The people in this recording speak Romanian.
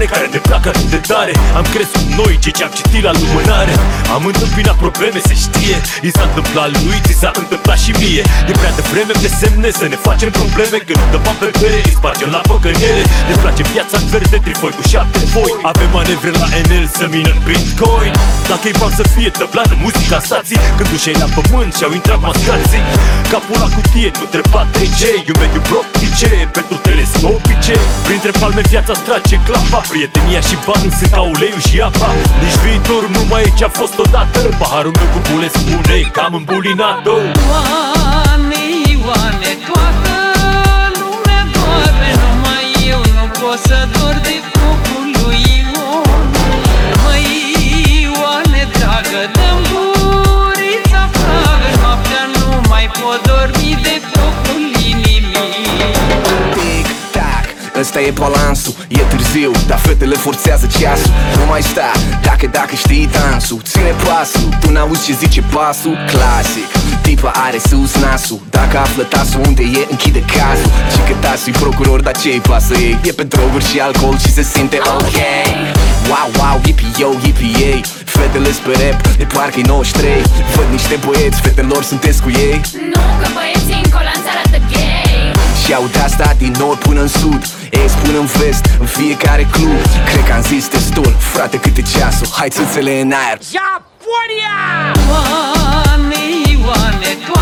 care ne plac atât de tare. Am crescut noi, cei ce-am citit la lumânare. Am întâmpinat probleme, se știe. I s-a întâmplat lui, ți s-a întâmplat și mie. E prea devreme de semne să ne facem probleme, că nu dă bani pe bere, îi spargem la păcăniere. Ne place viața verde, trifoi cu 7 foi. Avem manevre la NL să mină Bitcoin. Dacă-i bani să fie tăblană muzica stații, când dușei la pământ și-au intrat mascații. Capul la cutie, nu treba 3G. E un mediu propice pentru telescopice. Printre palme viața trage clapa. Prietenia și bani sunt ca uleiul și apa. Nici viitor nu mai e ce-a fost odată. Paharul meu cu bule spune că am îmbulinat-o. Ioane, Ioane, toată lumea doare, numai eu nu pot să dor de focul lui Ion. Măi, Ioane, dragă, dă-mi gurița pragă, noaptea nu mai pot dormi de focul inimii. Tic-tac, ăsta e balansul, e târziu, dar fetele forțează ceasul. Nu mai sta, dacă știi dansul, ține pasul, tu n-auzi ce zice pasul. Clasic, tipa are sus nasul, dacă află tasul unde e, închide cazul. Și că tasul-i procuror, dar ce-i pasă ei? E pe droguri și alcool și se simte ok. Wow, wow, yippie-yo, yippie-yay. Fetele pe rap, de parcă-i 93. Văd niște băieți, fetelor sunteți cu ei? Nu, că băieții în colanț arată gay. Și aud asta din nord până în sud, est până în vest, în fiecare club. Cred că am zis destul, frate, câte ceasul, hai țâțele în aer. Japonia! Ioane, Ioane,